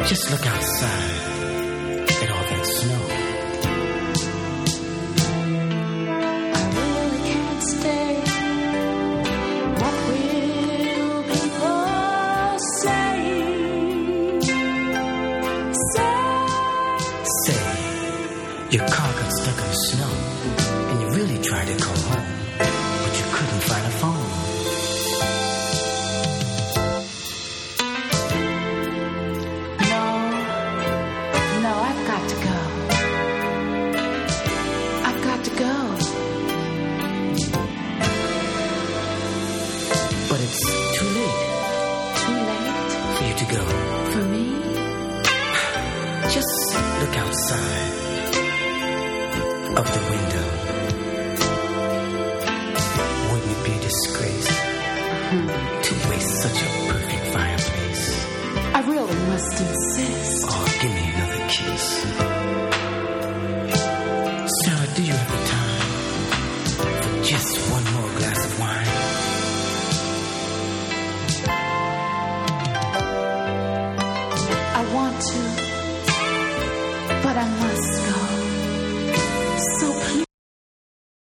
Just look outside at all that snow. I really can't stay. What will people say? Say, your car got stuck in the snow, and you really tried to call home, but you couldn't find a phone. No, I've got to go. I've got to go. But it's too late Too late for you to go. for me? Just look outside of the window. Wouldn't it be a disgrace to waste such a perfect fireplace? I really must insist. Oh,